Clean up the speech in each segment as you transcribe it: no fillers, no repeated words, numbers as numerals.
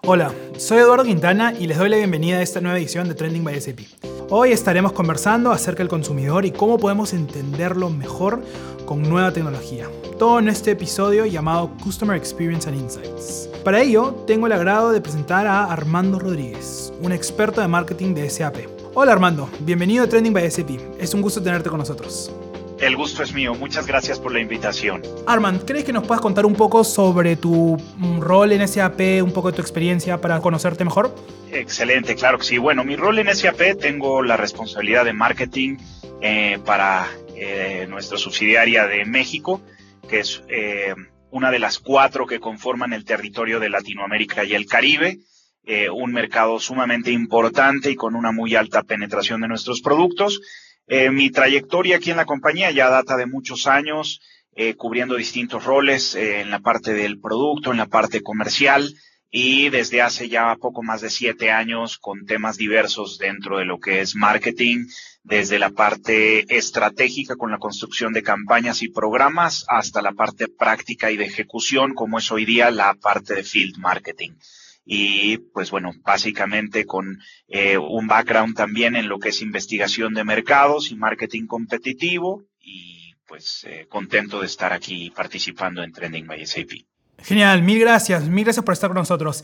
Hola, soy Eduardo Quintana y les doy la bienvenida a esta nueva edición de Trending by SAP. Hoy estaremos conversando acerca del consumidor y cómo podemos entenderlo mejor con nueva tecnología. Todo en este episodio llamado Customer Experience and Insights. Para ello, tengo el agrado de presentar a Armando Rodríguez, un experto de marketing de SAP. Hola Armando, bienvenido a Trending by SAP. Es un gusto tenerte con nosotros. El gusto es mío. Muchas gracias por la invitación. Armand, ¿crees que nos puedas contar un poco sobre tu rol en SAP, un poco de tu experiencia para conocerte mejor? Excelente, claro que sí. Bueno, mi rol en SAP, tengo la responsabilidad de marketing para nuestra subsidiaria de México, que es una de las 4 que conforman el territorio de Latinoamérica y el Caribe. Un mercado sumamente importante y con una muy alta penetración de nuestros productos. Mi trayectoria aquí en la compañía ya data de muchos años, cubriendo distintos roles en la parte del producto, en la parte comercial, y desde hace ya poco más de 7 años con temas diversos dentro de lo que es marketing, desde la parte estratégica con la construcción de campañas y programas hasta la parte práctica y de ejecución, como es hoy día la parte de field marketing. Y pues bueno, básicamente con un background también en lo que es investigación de mercados y marketing competitivo, y pues contento de estar aquí participando en Trending by SAP. Genial, mil gracias por estar con nosotros.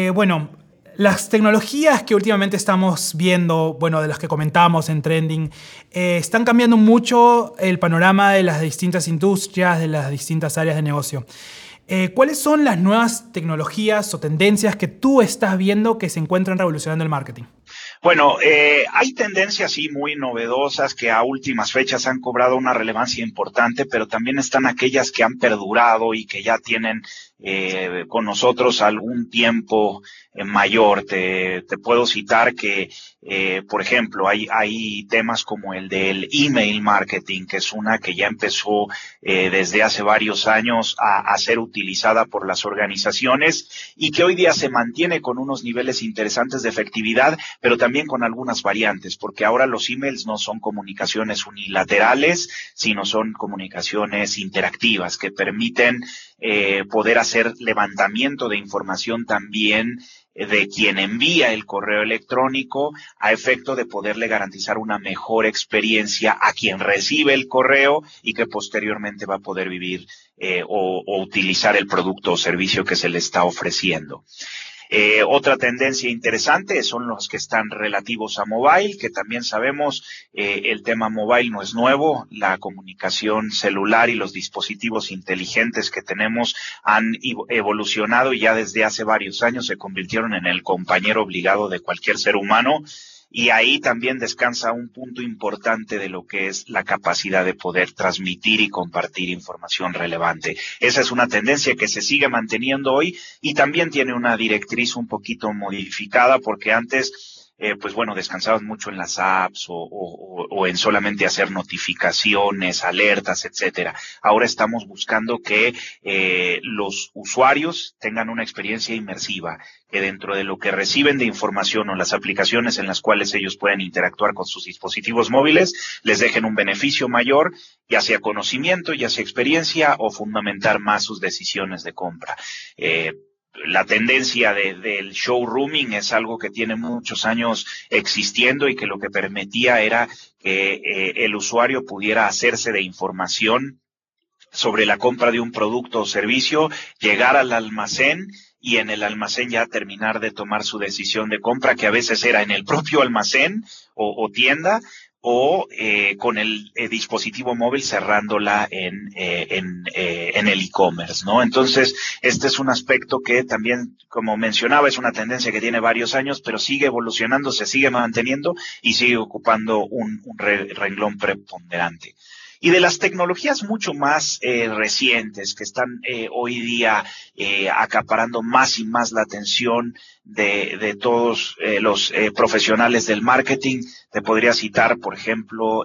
Las tecnologías que últimamente estamos viendo, de las que comentamos en Trending, están cambiando mucho el panorama de las distintas industrias, de las distintas áreas de negocio. ¿Cuáles son las nuevas tecnologías o tendencias que tú estás viendo que se encuentran revolucionando el marketing? Bueno, hay tendencias sí muy novedosas que a últimas fechas han cobrado una relevancia importante, pero también están aquellas que han perdurado y que ya tienen con nosotros algún tiempo mayor. Te puedo citar que, por ejemplo, hay temas como el del email marketing, que es una que ya empezó desde hace varios años a ser utilizada por las organizaciones y que hoy día se mantiene con unos niveles interesantes de efectividad, pero también con algunas variantes, porque ahora los emails no son comunicaciones unilaterales, sino son comunicaciones interactivas que permiten poder hacer levantamiento de información también de quien envía el correo electrónico a efecto de poderle garantizar una mejor experiencia a quien recibe el correo y que posteriormente va a poder vivir o utilizar el producto o servicio que se le está ofreciendo. Otra tendencia interesante son los que están relativos a mobile, que también sabemos el tema mobile no es nuevo. La comunicación celular y los dispositivos inteligentes que tenemos han evolucionado y ya desde hace varios años se convirtieron en el compañero obligado de cualquier ser humano. Y ahí también descansa un punto importante de lo que es la capacidad de poder transmitir y compartir información relevante. Esa es una tendencia que se sigue manteniendo hoy y también tiene una directriz un poquito modificada, porque antes descansaban mucho en las apps o en solamente hacer notificaciones, alertas, etcétera. Ahora estamos buscando que los usuarios tengan una experiencia inmersiva, que dentro de lo que reciben de información o las aplicaciones en las cuales ellos pueden interactuar con sus dispositivos móviles, les dejen un beneficio mayor, ya sea conocimiento, ya sea experiencia o fundamentar más sus decisiones de compra. La tendencia del showrooming es algo que tiene muchos años existiendo y que lo que permitía era que el usuario pudiera hacerse de información sobre la compra de un producto o servicio, llegar al almacén y en el almacén ya terminar de tomar su decisión de compra, que a veces era en el propio almacén o tienda, o con el dispositivo móvil cerrándola en el e-commerce, ¿no? Entonces, este es un aspecto que también, como mencionaba, es una tendencia que tiene varios años, pero sigue evolucionando, se sigue manteniendo y sigue ocupando un renglón preponderante. Y de las tecnologías mucho más recientes que están hoy día acaparando más y más la atención de todos los profesionales del marketing, te podría citar, por ejemplo,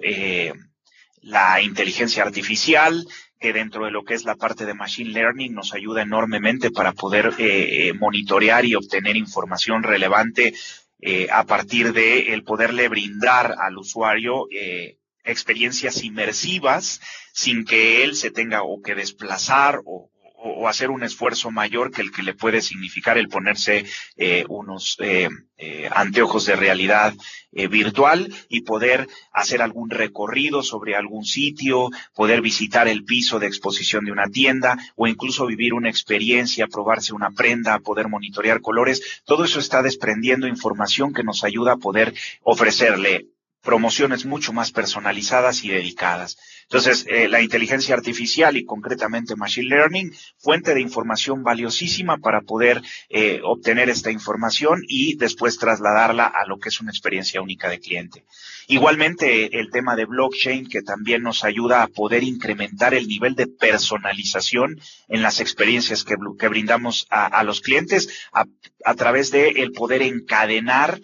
la inteligencia artificial, que dentro de lo que es la parte de Machine Learning nos ayuda enormemente para poder monitorear y obtener información relevante a partir de el poderle brindar al usuario experiencias inmersivas sin que él se tenga o que desplazar o o hacer un esfuerzo mayor que el que le puede significar el ponerse unos anteojos de realidad virtual y poder hacer algún recorrido sobre algún sitio, poder visitar el piso de exposición de una tienda o incluso vivir una experiencia, probarse una prenda, poder monitorear colores. Todo eso está desprendiendo información que nos ayuda a poder ofrecerle promociones mucho más personalizadas y dedicadas. Entonces, la inteligencia artificial y concretamente Machine Learning, fuente de información valiosísima para poder obtener esta información y después trasladarla a lo que es una experiencia única de cliente. Igualmente, el tema de blockchain, que también nos ayuda a poder incrementar el nivel de personalización en las experiencias que brindamos a los clientes a través de el poder encadenar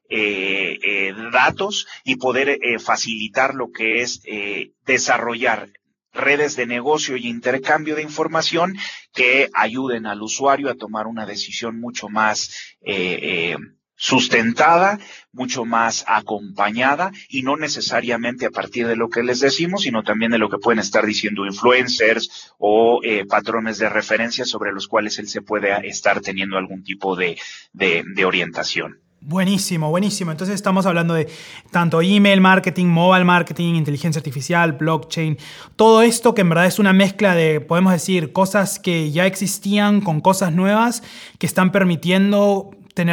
datos y poder facilitar lo que es desarrollar redes de negocio y intercambio de información que ayuden al usuario a tomar una decisión mucho más sustentada, mucho más acompañada y no necesariamente a partir de lo que les decimos, sino también de lo que pueden estar diciendo influencers o patrones de referencia sobre los cuales él se puede estar teniendo algún tipo de orientación. Buenísimo, buenísimo. Entonces estamos hablando de tanto email marketing, mobile marketing, inteligencia artificial, blockchain, todo esto que en verdad es una mezcla de, podemos decir, cosas que ya existían con cosas nuevas que están permitiendo tener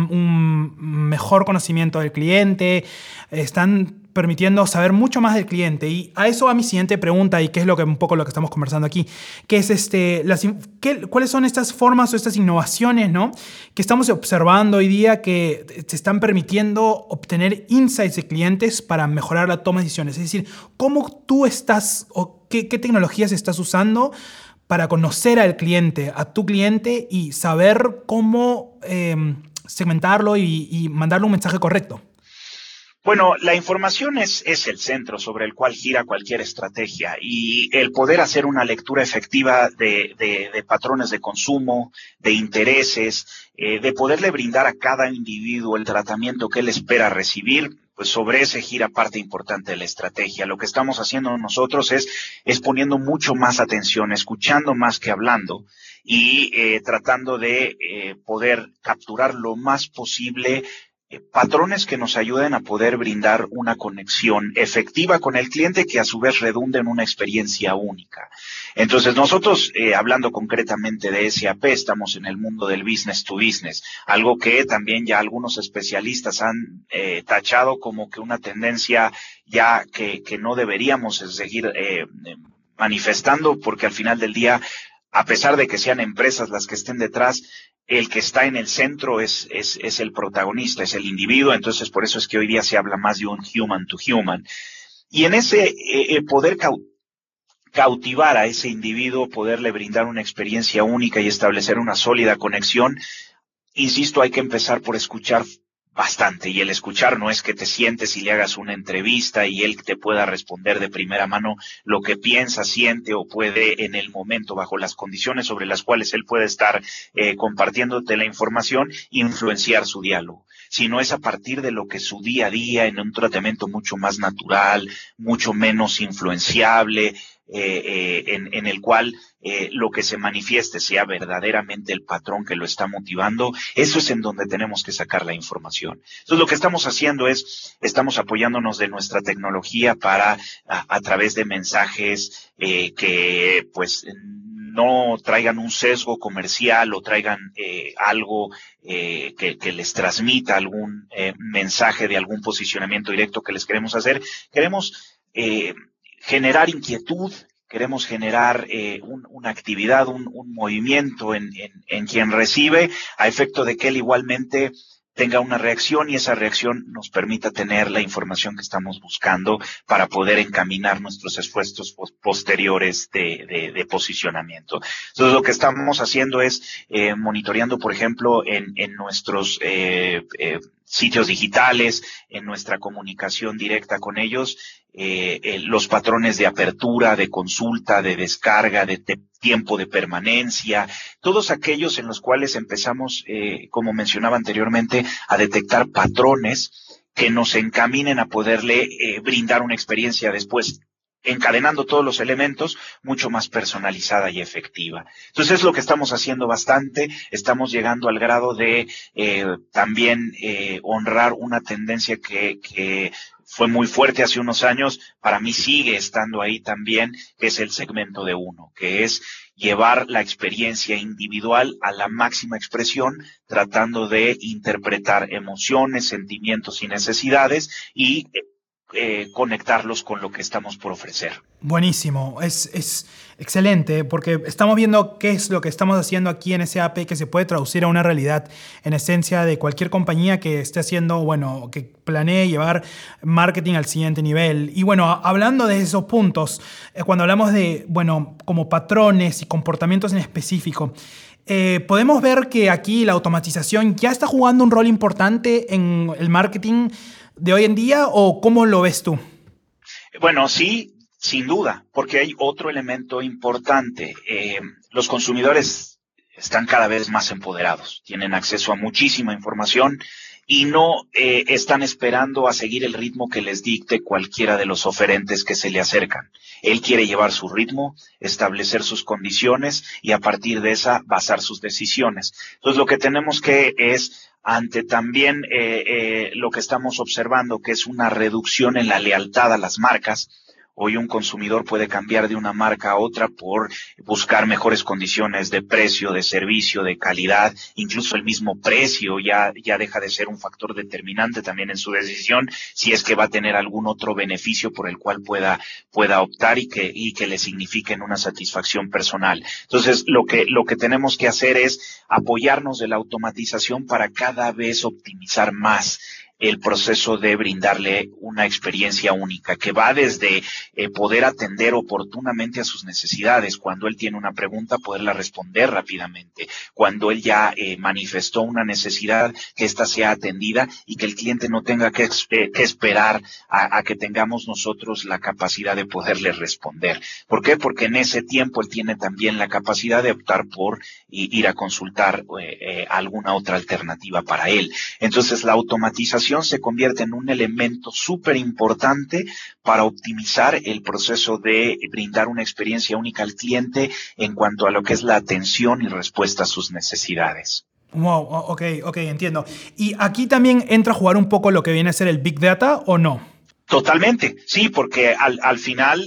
un mejor conocimiento del cliente, están permitiendo saber mucho más del cliente. Y a eso va mi siguiente pregunta, y que es un poco lo que estamos conversando aquí, que es ¿cuáles son estas formas o estas innovaciones, ¿no?, que estamos observando hoy día que te están permitiendo obtener insights de clientes para mejorar la toma de decisiones? Es decir, ¿cómo tú estás o qué tecnologías estás usando para conocer al cliente, a tu cliente, y saber cómo segmentarlo y mandarle un mensaje correcto? Bueno, la información es el centro sobre el cual gira cualquier estrategia y el poder hacer una lectura efectiva de patrones de consumo, de intereses, de poderle brindar a cada individuo el tratamiento que él espera recibir, pues sobre ese gira parte importante de la estrategia. Lo que estamos haciendo nosotros es poniendo mucho más atención, escuchando más que hablando y tratando de poder capturar lo más posible patrones que nos ayuden a poder brindar una conexión efectiva con el cliente que a su vez redunde en una experiencia única. Entonces nosotros, hablando concretamente de SAP, estamos en el mundo del business to business, algo que también ya algunos especialistas han tachado como que una tendencia ya que no deberíamos seguir manifestando, porque al final del día, a pesar de que sean empresas las que estén detrás, el que está en el centro es el protagonista, es el individuo. Entonces por eso es que hoy día se habla más de un human to human. Y en ese poder cautivar a ese individuo, poderle brindar una experiencia única y establecer una sólida conexión, insisto, hay que empezar por escuchar bastante, y el escuchar no es que te sientes y le hagas una entrevista y él te pueda responder de primera mano lo que piensa, siente o puede en el momento, bajo las condiciones sobre las cuales él puede estar compartiéndote la información, influenciar su diálogo, sino es a partir de lo que su día a día, en un tratamiento mucho más natural, mucho menos influenciable, en el cual lo que se manifieste sea verdaderamente el patrón que lo está motivando. Eso es en donde tenemos que sacar la información. Entonces lo que estamos haciendo estamos apoyándonos de nuestra tecnología para a través de mensajes que pues no traigan un sesgo comercial o traigan algo que les transmita algún mensaje de algún posicionamiento directo que les queremos hacer. Queremos generar inquietud, queremos generar una actividad, un movimiento en quien recibe, a efecto de que él igualmente tenga una reacción y esa reacción nos permita tener la información que estamos buscando para poder encaminar nuestros esfuerzos posteriores de posicionamiento. Entonces lo que estamos haciendo es monitoreando, por ejemplo, en nuestros sitios digitales, en nuestra comunicación directa con ellos, los patrones de apertura, de consulta, de descarga, de tiempo de permanencia, todos aquellos en los cuales empezamos, como mencionaba anteriormente, a detectar patrones que nos encaminen a poderle brindar una experiencia después encadenando todos los elementos, mucho más personalizada y efectiva. Entonces es lo que estamos haciendo bastante, estamos llegando al grado de también honrar una tendencia que fue muy fuerte hace unos años, para mí sigue estando ahí también, que es el segmento de uno, que es llevar la experiencia individual a la máxima expresión, tratando de interpretar emociones, sentimientos y necesidades y conectarlos con lo que estamos por ofrecer. Buenísimo, es excelente, porque estamos viendo qué es lo que estamos haciendo aquí en SAP que se puede traducir a una realidad en esencia de cualquier compañía que esté haciendo, bueno, que planee llevar marketing al siguiente nivel. Y bueno, hablando de esos puntos, cuando hablamos de, bueno, como patrones y comportamientos en específico, podemos ver que aquí la automatización ya está jugando un rol importante en el marketing de hoy en día, ¿o cómo lo ves tú? Bueno, sí, sin duda, porque hay otro elemento importante. Los consumidores están cada vez más empoderados, tienen acceso a muchísima información y no están esperando a seguir el ritmo que les dicte cualquiera de los oferentes que se le acercan. Él quiere llevar su ritmo, establecer sus condiciones y a partir de esa basar sus decisiones. Entonces lo que tenemos que es, ante también lo que estamos observando, que es una reducción en la lealtad a las marcas. Hoy un consumidor puede cambiar de una marca a otra por buscar mejores condiciones de precio, de servicio, de calidad. Incluso el mismo precio ya deja de ser un factor determinante también en su decisión, si es que va a tener algún otro beneficio por el cual pueda optar y que le signifiquen una satisfacción personal. Entonces, lo que tenemos que hacer es apoyarnos de la automatización para cada vez optimizar más el proceso de brindarle una experiencia única, que va desde poder atender oportunamente a sus necesidades. Cuando él tiene una pregunta, poderla responder rápidamente. Cuando él ya manifestó una necesidad, que ésta sea atendida y que el cliente no tenga que esperar a que tengamos nosotros la capacidad de poderle responder. ¿Por qué? Porque en ese tiempo él tiene también la capacidad de optar por ir a consultar alguna otra alternativa para él. Entonces, la automatización se convierte en un elemento súper importante para optimizar el proceso de brindar una experiencia única al cliente en cuanto a lo que es la atención y respuesta a sus necesidades. Wow, ok, entiendo. ¿Y aquí también entra a jugar un poco lo que viene a ser el Big Data o no? Totalmente, sí, porque al final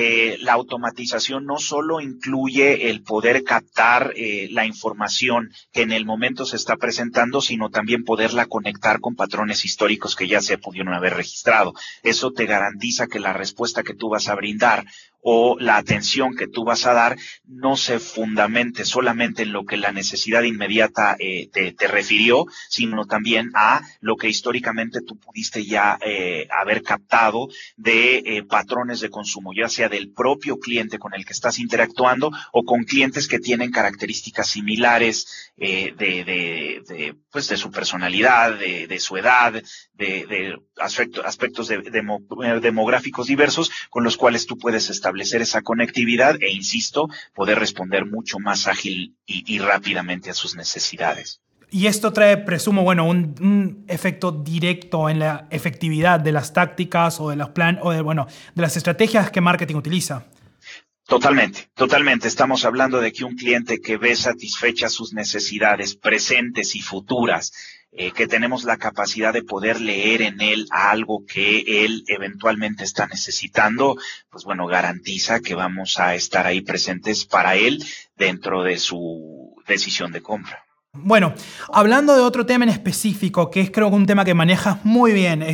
la automatización no solo incluye el poder captar la información que en el momento se está presentando, sino también poderla conectar con patrones históricos que ya se pudieron haber registrado. Eso te garantiza que la respuesta que tú vas a brindar o la atención que tú vas a dar no se fundamente solamente en lo que la necesidad inmediata te refirió, sino también a lo que históricamente tú pudiste ya haber captado de patrones de consumo, ya sea del propio cliente con el que estás interactuando o con clientes que tienen características similares de su personalidad, de su edad, de aspectos demográficos diversos con los cuales tú puedes establecer esa conectividad e, insisto, poder responder mucho más ágil y rápidamente a sus necesidades. Y esto trae, presumo, bueno, un efecto directo en la efectividad de las tácticas o de los de las estrategias que marketing utiliza. Totalmente. Estamos hablando de que un cliente que ve satisfechas sus necesidades presentes y futuras, que tenemos la capacidad de poder leer en él algo que él eventualmente está necesitando, pues bueno, garantiza que vamos a estar ahí presentes para él dentro de su decisión de compra. Bueno, hablando de otro tema en específico, que es creo que un tema que manejas muy bien,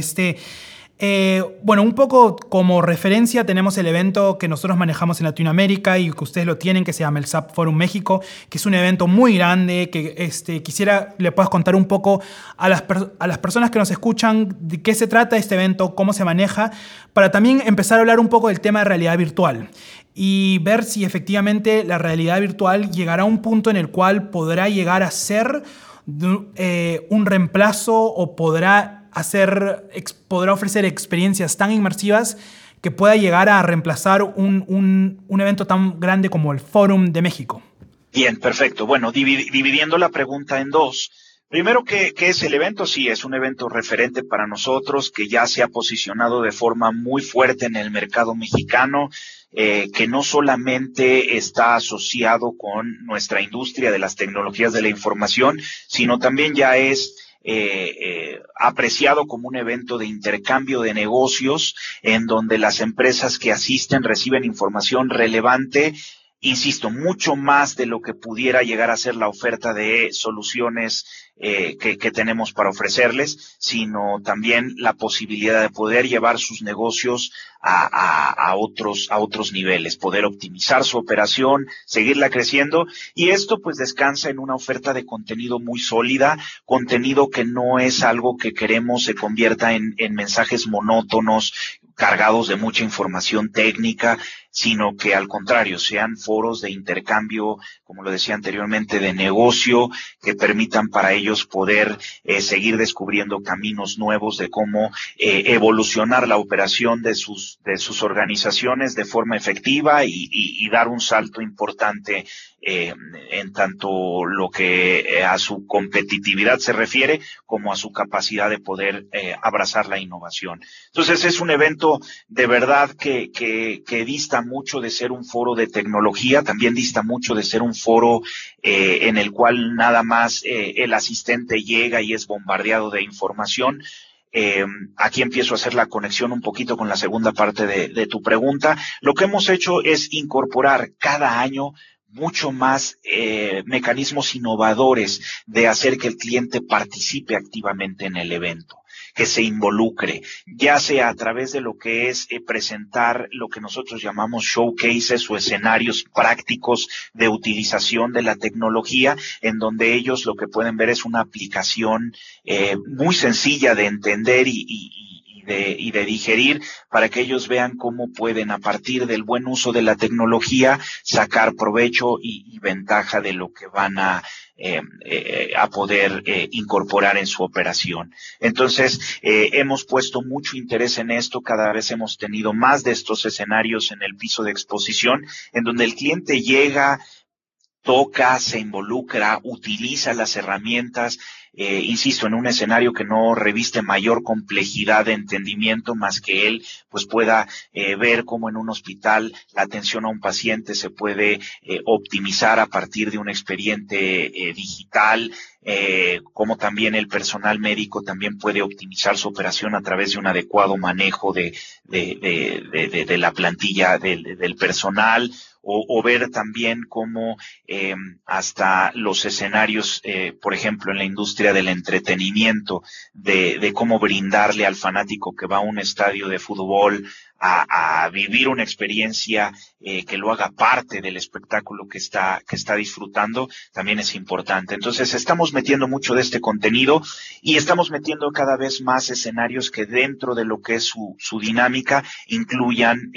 un poco como referencia tenemos el evento que nosotros manejamos en Latinoamérica y que ustedes lo tienen, que se llama el SAP Forum México, que es un evento muy grande, que quisiera le puedas contar un poco a las personas que nos escuchan de qué se trata este evento, cómo se maneja, para también empezar a hablar un poco del tema de realidad virtual y ver si efectivamente la realidad virtual llegará a un punto en el cual podrá llegar a ser un reemplazo o podrá ofrecer experiencias tan inmersivas que pueda llegar a reemplazar un evento tan grande como el Forum de México. Bien, perfecto. Bueno, dividiendo la pregunta en dos, Primero, ¿qué es el evento? Sí, es un evento referente para nosotros que ya se ha posicionado de forma muy fuerte en el mercado mexicano, que no solamente está asociado con nuestra industria de las tecnologías de la información, sino también ya es apreciado como un evento de intercambio de negocios en donde las empresas que asisten reciben información relevante, insisto, mucho más de lo que pudiera llegar a ser la oferta de soluciones que tenemos para ofrecerles, sino también la posibilidad de poder llevar sus negocios a otros niveles, poder optimizar su operación, seguirla creciendo, y esto pues descansa en una oferta de contenido muy sólida, contenido que no es algo que queremos se convierta en mensajes monótonos, cargados de mucha información técnica, sino que al contrario sean foros de intercambio, como lo decía anteriormente, de negocio, que permitan para ellos poder seguir descubriendo caminos nuevos de cómo evolucionar la operación de sus organizaciones de forma efectiva y dar un salto importante en tanto lo que a su competitividad se refiere, como a su capacidad de poder abrazar la innovación. Entonces es un evento de verdad que dista mucho de ser un foro de tecnología, también dista mucho de ser un foro en el cual nada más el asistente llega y es bombardeado de información. Aquí empiezo a hacer la conexión un poquito con la segunda parte de tu pregunta. Lo que hemos hecho es incorporar cada año mucho más mecanismos innovadores de hacer que el cliente participe activamente en el evento, que se involucre, ya sea a través de lo que es presentar lo que nosotros llamamos showcases o escenarios prácticos de utilización de la tecnología, en donde ellos lo que pueden ver es una aplicación muy sencilla de entender y de digerir, para que ellos vean cómo pueden, a partir del buen uso de la tecnología, sacar provecho y ventaja de lo que van a poder incorporar en su operación. Entonces, hemos puesto mucho interés en esto, cada vez hemos tenido más de estos escenarios en el piso de exposición, en donde el cliente llega, toca, se involucra, utiliza las herramientas, insisto, en un escenario que no reviste mayor complejidad de entendimiento, más que él pues pueda ver cómo en un hospital la atención a un paciente se puede optimizar a partir de un expediente digital, como también el personal médico también puede optimizar su operación a través de un adecuado manejo de la plantilla del personal, o ver también cómo hasta los escenarios, por ejemplo, en la industria del entretenimiento, de cómo brindarle al fanático que va a un estadio de fútbol a vivir una experiencia que lo haga parte del espectáculo que está disfrutando, también es importante. Entonces, estamos metiendo mucho de este contenido y estamos metiendo cada vez más escenarios que dentro de lo que es su dinámica incluyan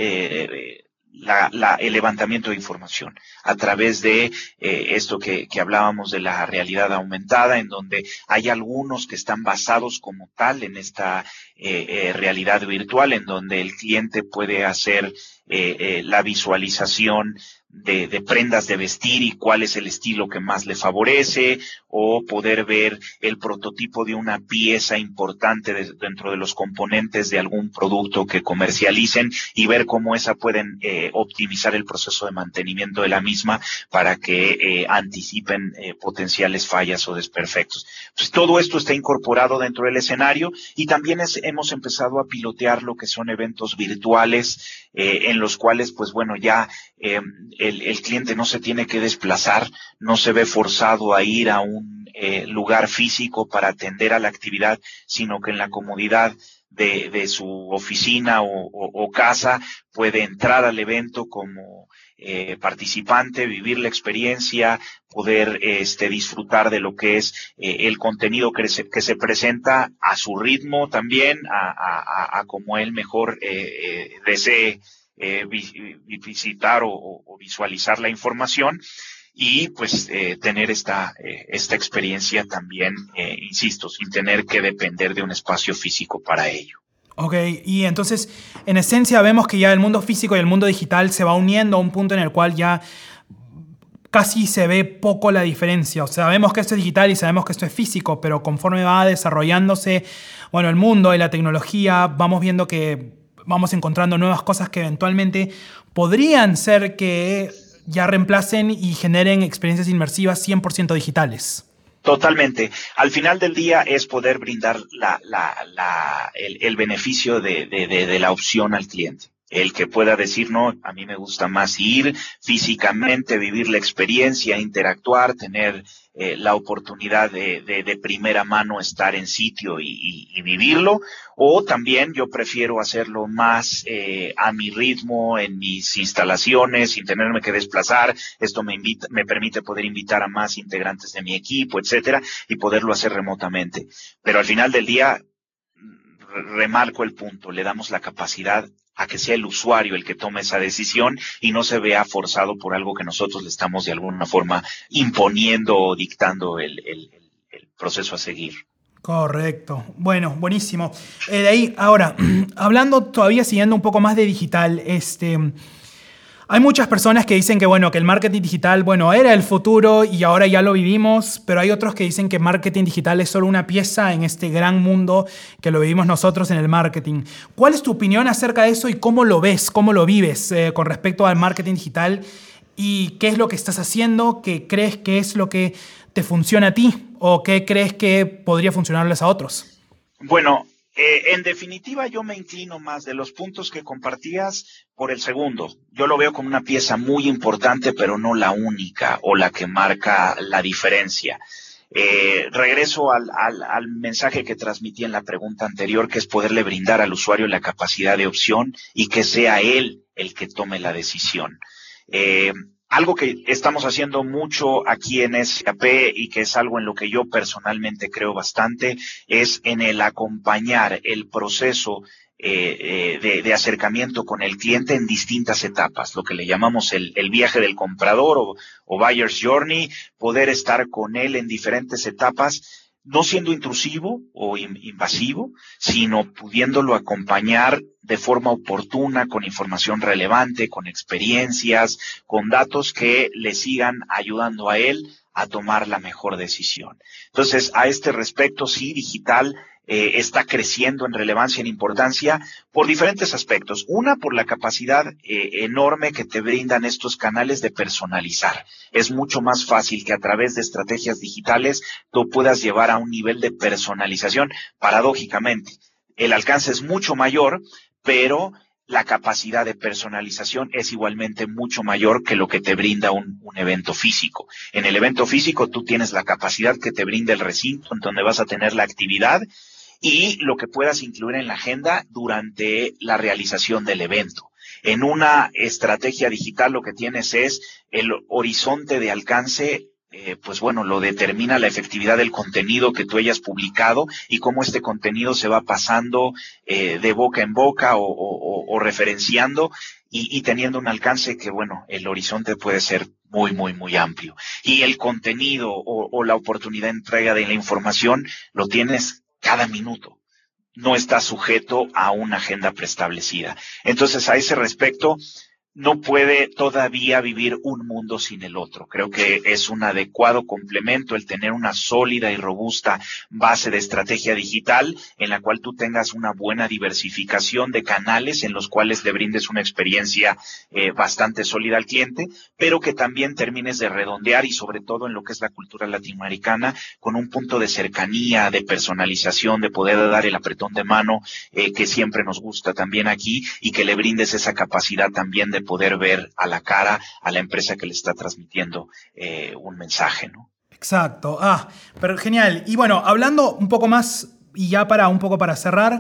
el levantamiento de información a través de esto que hablábamos de la realidad aumentada, en donde hay algunos que están basados como tal en esta realidad virtual, en donde el cliente puede hacer la visualización de prendas de vestir y cuál es el estilo que más le favorece, o poder ver el prototipo de una pieza importante dentro de los componentes de algún producto que comercialicen y ver cómo esa pueden optimizar el proceso de mantenimiento de la misma para que anticipen potenciales fallas o desperfectos. Pues todo esto está incorporado dentro del escenario, y también hemos empezado a pilotear lo que son eventos virtuales en los cuales, pues bueno, ya el cliente no se tiene que desplazar, no se ve forzado a ir a un lugar físico para atender a la actividad, sino que en la comodidad de su oficina o casa puede entrar al evento como participante, vivir la experiencia, poder disfrutar de lo que es el contenido que se presenta a su ritmo también, a como él mejor desee visitar o visualizar la información, y pues tener esta experiencia también, insisto, sin tener que depender de un espacio físico para ello. Ok, y entonces, en esencia vemos que ya el mundo físico y el mundo digital se va uniendo a un punto en el cual ya casi se ve poco la diferencia. O sea, sabemos que esto es digital y sabemos que esto es físico, pero conforme va desarrollándose, bueno, el mundo y la tecnología, vamos viendo que vamos encontrando nuevas cosas que eventualmente podrían ser que ya reemplacen y generen experiencias inmersivas 100% digitales. Totalmente. Al final del día es poder brindar el beneficio de la opción al cliente. El que pueda decir, no, a mí me gusta más ir físicamente, vivir la experiencia, interactuar, tener la oportunidad de primera mano estar en sitio y vivirlo, o también yo prefiero hacerlo más a mi ritmo, en mis instalaciones, sin tenerme que desplazar. Esto me permite poder invitar a más integrantes de mi equipo, etcétera, y poderlo hacer remotamente. Pero al final del día, remarco el punto, le damos la capacidad a que sea el usuario el que tome esa decisión y no se vea forzado por algo que nosotros le estamos de alguna forma imponiendo o dictando el proceso a seguir. Correcto. Bueno, buenísimo. De ahí, ahora, hablando todavía, siguiendo un poco más de digital, hay muchas personas que dicen que, bueno, que el marketing digital, bueno, era el futuro y ahora ya lo vivimos, pero hay otros que dicen que marketing digital es solo una pieza en este gran mundo que lo vivimos nosotros en el marketing. ¿Cuál es tu opinión acerca de eso y cómo lo ves, cómo lo vives con respecto al marketing digital? ¿Y qué es lo que estás haciendo? ¿Qué crees que es lo que te funciona a ti? ¿O qué crees que podría funcionarles a otros? Bueno, en definitiva, yo me inclino más de los puntos que compartías por el segundo. Yo lo veo como una pieza muy importante, pero no la única o la que marca la diferencia. Regreso al mensaje que transmití en la pregunta anterior, que es poderle brindar al usuario la capacidad de opción y que sea él el que tome la decisión. Algo que estamos haciendo mucho aquí en SAP y que es algo en lo que yo personalmente creo bastante es en el acompañar el proceso de acercamiento con el cliente en distintas etapas, lo que le llamamos el viaje del comprador o buyer's journey, poder estar con él en diferentes etapas, no siendo intrusivo o invasivo, sino pudiéndolo acompañar de forma oportuna, con información relevante, con experiencias, con datos que le sigan ayudando a él a tomar la mejor decisión. Entonces, a este respecto, sí, digital está creciendo en relevancia, en importancia, por diferentes aspectos. Una, por la capacidad enorme que te brindan estos canales de personalizar. Es mucho más fácil que a través de estrategias digitales tú puedas llevar a un nivel de personalización, paradójicamente. El alcance es mucho mayor, pero la capacidad de personalización es igualmente mucho mayor que lo que te brinda un evento físico. En el evento físico tú tienes la capacidad que te brinda el recinto en donde vas a tener la actividad y lo que puedas incluir en la agenda durante la realización del evento. En una estrategia digital lo que tienes es el horizonte de alcance, pues bueno, lo determina la efectividad del contenido que tú hayas publicado y cómo este contenido se va pasando de boca en boca o referenciando y teniendo un alcance que, bueno, el horizonte puede ser muy, muy, muy amplio. Y el contenido o la oportunidad de entrega de la información lo tienes cada minuto. No está sujeto a una agenda preestablecida. Entonces, a ese respecto, no puede todavía vivir un mundo sin el otro. Creo que es un adecuado complemento el tener una sólida y robusta base de estrategia digital en la cual tú tengas una buena diversificación de canales en los cuales le brindes una experiencia bastante sólida al cliente, pero que también termines de redondear y sobre todo en lo que es la cultura latinoamericana con un punto de cercanía, de personalización, de poder dar el apretón de mano que siempre nos gusta también aquí y que le brindes esa capacidad también de poder ver a la cara a la empresa que le está transmitiendo un mensaje, ¿no? Exacto. Pero genial. Y bueno, hablando un poco más, y ya un poco para cerrar,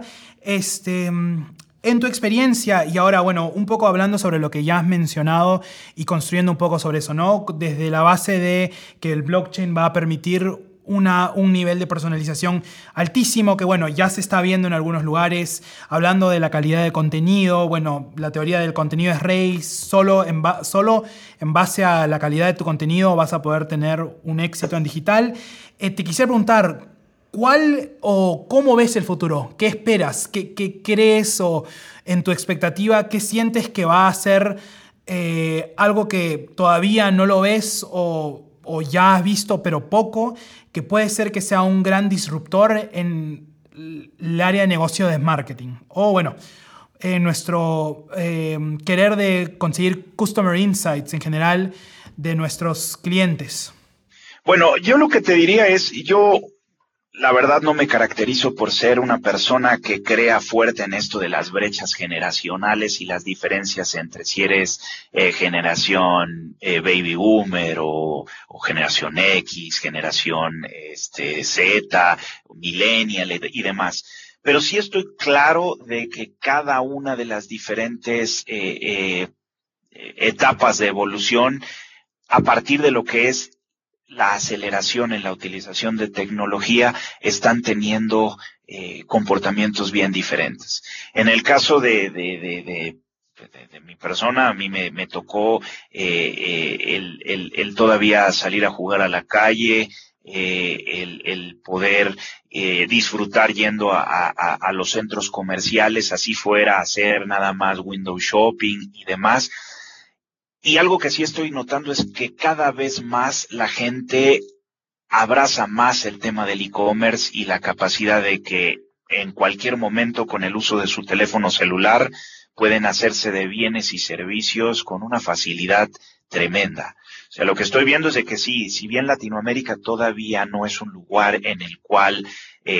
en tu experiencia, y ahora, bueno, un poco hablando sobre lo que ya has mencionado y construyendo un poco sobre eso, ¿no? Desde la base de que el blockchain va a permitir un nivel de personalización altísimo que, bueno, ya se está viendo en algunos lugares, hablando de la calidad de contenido. Bueno, la teoría del contenido es rey, solo en base a la calidad de tu contenido vas a poder tener un éxito en digital. Te quisiera preguntar, ¿cuál o cómo ves el futuro? ¿Qué esperas? ¿Qué crees o en tu expectativa, qué sientes que va a ser algo que todavía no lo ves o ya has visto pero poco, que puede ser que sea un gran disruptor en el área de negocio de marketing? O bueno, nuestro querer de conseguir customer insights en general de nuestros clientes. Bueno, yo lo que te diría es, la verdad no me caracterizo por ser una persona que crea fuerte en esto de las brechas generacionales y las diferencias entre si eres generación baby boomer o generación X, generación Z, millennial y demás. Pero sí estoy claro de que cada una de las diferentes etapas de evolución, a partir de lo que es la aceleración en la utilización de tecnología, están teniendo comportamientos bien diferentes. En el caso de mi persona, a mí me tocó el todavía salir a jugar a la calle, el poder disfrutar yendo a los centros comerciales, así fuera a hacer nada más window shopping y demás. Y algo que sí estoy notando es que cada vez más la gente abraza más el tema del e-commerce y la capacidad de que en cualquier momento, con el uso de su teléfono celular, pueden hacerse de bienes y servicios con una facilidad tremenda. O sea, lo que estoy viendo es de que sí, si bien Latinoamérica todavía no es un lugar en el cual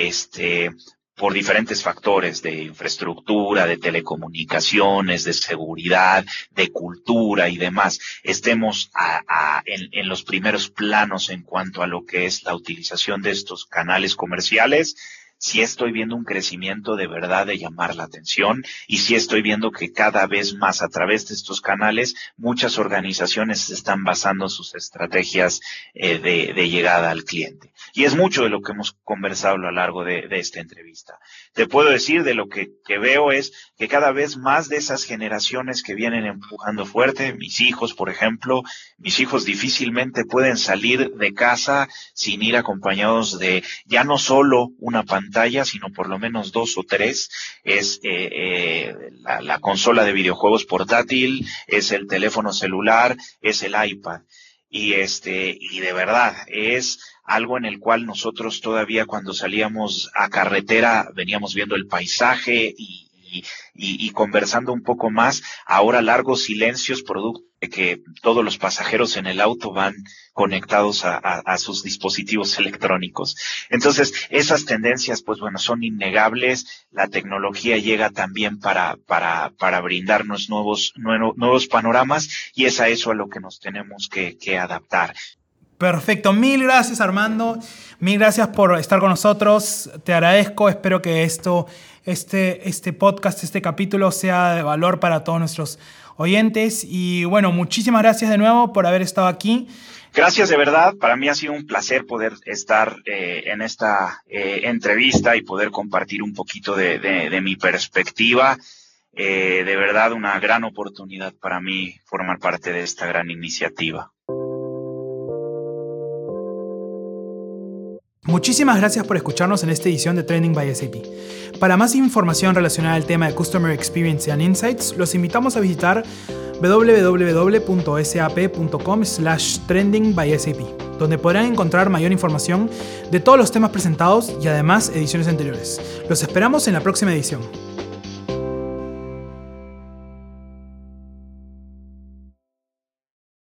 por diferentes factores de infraestructura, de telecomunicaciones, de seguridad, de cultura y demás, estemos en los primeros planos en cuanto a lo que es la utilización de estos canales comerciales, sí estoy viendo un crecimiento de verdad de llamar la atención y sí estoy viendo que cada vez más a través de estos canales muchas organizaciones están basando sus estrategias de llegada al cliente. Y es mucho de lo que hemos conversado a lo largo de esta entrevista. Te puedo decir de lo que veo es que cada vez más de esas generaciones que vienen empujando fuerte, mis hijos, por ejemplo, mis hijos difícilmente pueden salir de casa sin ir acompañados de ya no solo una pantalla, sino por lo menos 2 o 3. Es la consola de videojuegos portátil, es el teléfono celular, es el iPad. Y de verdad, es algo en el cual nosotros todavía cuando salíamos a carretera veníamos viendo el paisaje y conversando un poco más. Ahora largos silencios producto de que todos los pasajeros en el auto van conectados a sus dispositivos electrónicos. Entonces, esas tendencias, pues bueno, son innegables. La tecnología llega también para brindarnos nuevos panoramas y es a eso a lo que nos tenemos que adaptar. Perfecto, mil gracias Armando, mil gracias por estar con nosotros, te agradezco, espero que este podcast, este capítulo sea de valor para todos nuestros oyentes y bueno, muchísimas gracias de nuevo por haber estado aquí. Gracias de verdad, para mí ha sido un placer poder estar en esta entrevista y poder compartir un poquito de mi perspectiva. De verdad una gran oportunidad para mí formar parte de esta gran iniciativa. Muchísimas gracias por escucharnos en esta edición de Trending by SAP. Para más información relacionada al tema de Customer Experience and Insights, los invitamos a visitar www.sap.com/trendingbysap, donde podrán encontrar mayor información de todos los temas presentados y además ediciones anteriores. Los esperamos en la próxima edición.